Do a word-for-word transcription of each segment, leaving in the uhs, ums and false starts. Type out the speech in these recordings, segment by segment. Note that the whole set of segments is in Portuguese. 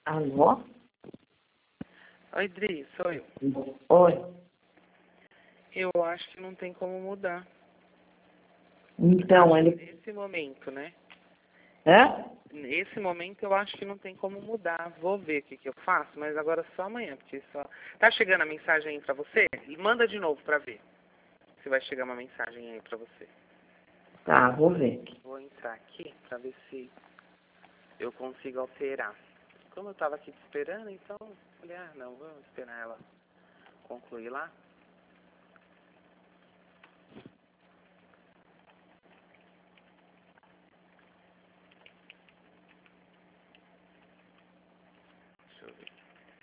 Alô? Oi, Dri, sou eu. Oi. Eu acho que não tem como mudar. Então, Acho ele... Nesse momento, né? Hã? Nesse momento eu acho que não tem como mudar. Vou ver o que, que eu faço, mas agora só amanhã, porque só... Tá chegando a mensagem aí pra você? Manda de novo pra ver se vai chegar uma mensagem aí pra você. Tá, vou ver. Vou entrar aqui pra ver se eu consigo alterar. Como eu tava aqui te esperando, então... Falei, ah, não, vamos esperar ela concluir lá. Deixa eu ver.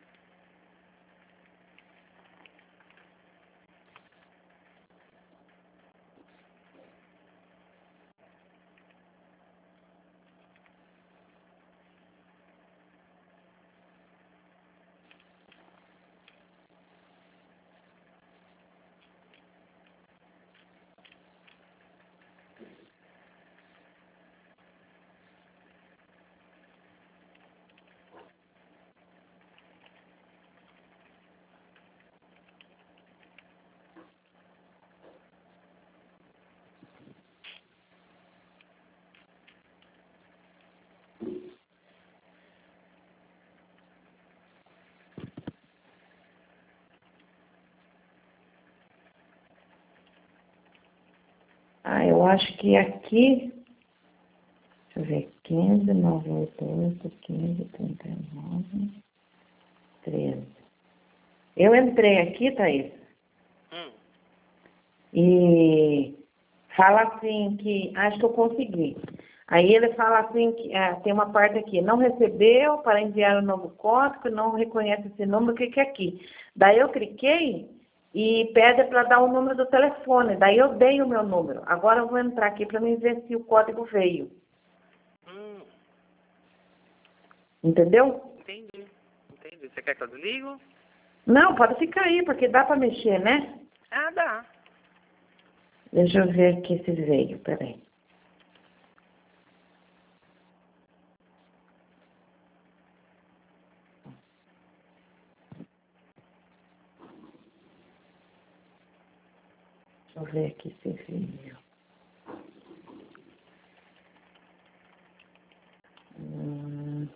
Ah, eu acho que aqui... Deixa eu ver. quinze, nove, oito, oito, quinze, trinta e nove, treze. Eu entrei aqui, Thaís, Hum. e fala assim que... Acho que eu consegui. Aí ele fala assim que ah, tem uma parte aqui, não recebeu para enviar o novo código, não reconhece esse número, o que que é aqui? Daí eu cliquei e pede para dar o número do telefone, daí eu dei o meu número. Agora eu vou entrar aqui para mim ver se o código veio. Hum. Entendeu? Entendi. Entendi. Você quer que eu desligo? Não, pode ficar aí, porque dá para mexer, né? Ah, dá. Deixa eu ver aqui se veio, peraí. Deixa eu ver aqui se veio. Hum.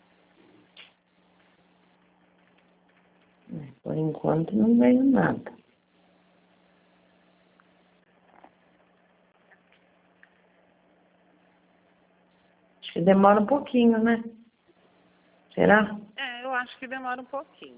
Por enquanto não veio nada. Acho que demora um pouquinho, né? Será? É, eu acho que demora um pouquinho.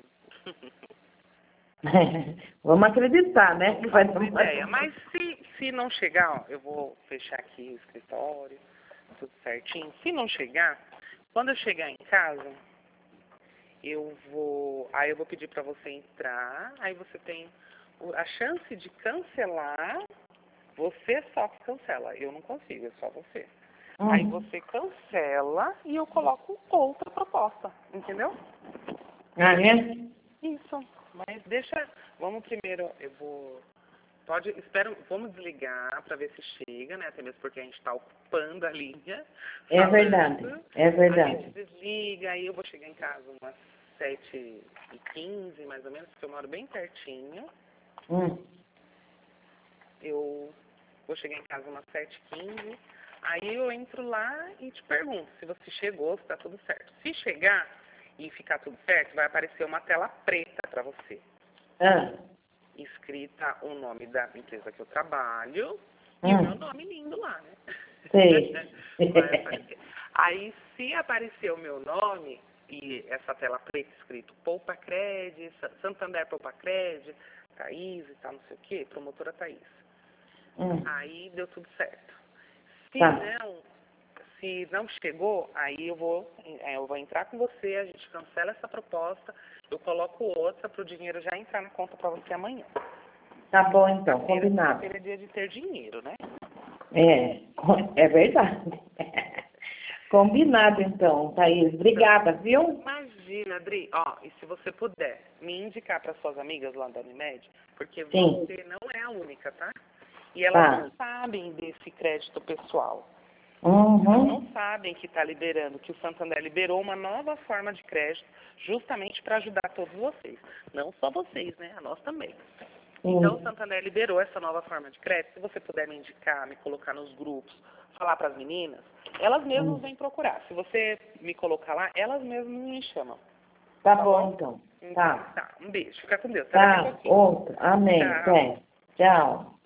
Vamos acreditar, né? Que Não vai faço demorar. ideia. Mas se, se não chegar, ó, eu vou fechar aqui o escritório, tudo certinho. Se não chegar, quando eu chegar em casa, eu vou. Aí eu vou pedir pra você entrar. Aí você tem o- a chance de cancelar. Você só que cancela. Eu não consigo, é só você. Aí Hum. você cancela e eu coloco outra proposta, entendeu? Ah, é? Isso. Mas deixa. Vamos primeiro, eu vou. Pode. Espera. Vamos desligar para ver se chega, né? Até mesmo porque a gente está ocupando a linha. É verdade. Falando. É A gente verdade. desliga, aí eu vou chegar em casa umas sete e quinze, mais ou menos, porque eu moro bem pertinho. Hum. Eu vou chegar em casa umas sete e quinze. Aí eu entro lá e te pergunto se você chegou, se está tudo certo. Se chegar e ficar tudo certo, vai aparecer uma tela preta para você. Ah. Escrita o nome da empresa que eu trabalho e o meu Hum. nome lindo lá, né? Sei. Vai aparecer. Aí, se aparecer o meu nome e essa tela preta escrito Poupa Cred, Santander Poupa Cred, Thaís e tal, não sei o quê, promotora Thaís. Hum. Aí deu tudo certo. Se Tá. não, se não chegou, aí eu vou, é, eu vou entrar com você, a gente cancela essa proposta, eu coloco outra para o dinheiro já entrar na conta para você amanhã. Tá bom, então. Sexta-feira Combinado. sexta-feira é dia de ter dinheiro, né? É. É verdade. Combinado, então, Thaís. Obrigada, viu? Imagina, Adri, ó, e se você puder me indicar para suas amigas lá da Unimed, porque Sim. você não é a única, tá? E elas Tá. não sabem desse crédito pessoal. Uhum. Não sabem que está liberando, que o Santander liberou uma nova forma de crédito justamente para ajudar todos vocês. Não só vocês, né? A nós também. Então, o Santander liberou essa nova forma de crédito. Se você puder me indicar, me colocar nos grupos, falar para as meninas, elas mesmas Hum. vêm procurar. Se você me colocar lá, elas mesmas me chamam. Tá, Tá bom, bom? então. Então, Tá. tá. Um beijo. Fica com Deus. Até daqui a Tá. pouquinho. Outro. Amém. Tchau. Até. Tchau.